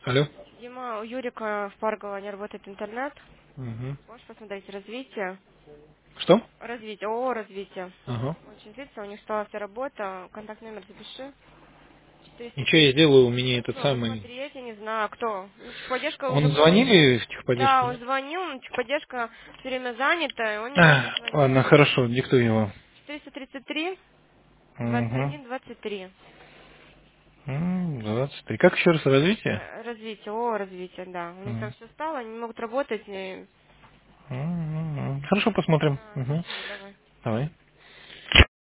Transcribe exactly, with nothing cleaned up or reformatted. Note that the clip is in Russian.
Алло. Дима, у Юрика в Паргола не работает интернет. Угу. Можешь посмотреть развитие? Что? Развитие, о, развитие. Ага. Очень злится, у них стала вся работа. Контакт номер запиши. четыреста Ничего я тридцать. сделаю, у меня этот Что, самый... посмотреть, я не знаю, кто. Ну, Техподдержка Он уже было. звонили в Да, техподдержку, он нет? звонил, но техподдержка все время занята, и он не может А, позвонить. ладно, хорошо, диктуй его. четыреста тридцать три двадцать Угу. один двадцать три. двадцать три. Как еще раз развитие? Э, Развитие, о, развитие, да. У них там М. все стало, они не могут работать. и- М, м, м. Хорошо, посмотрим. Да, Угу. спасибо, давай. Давай.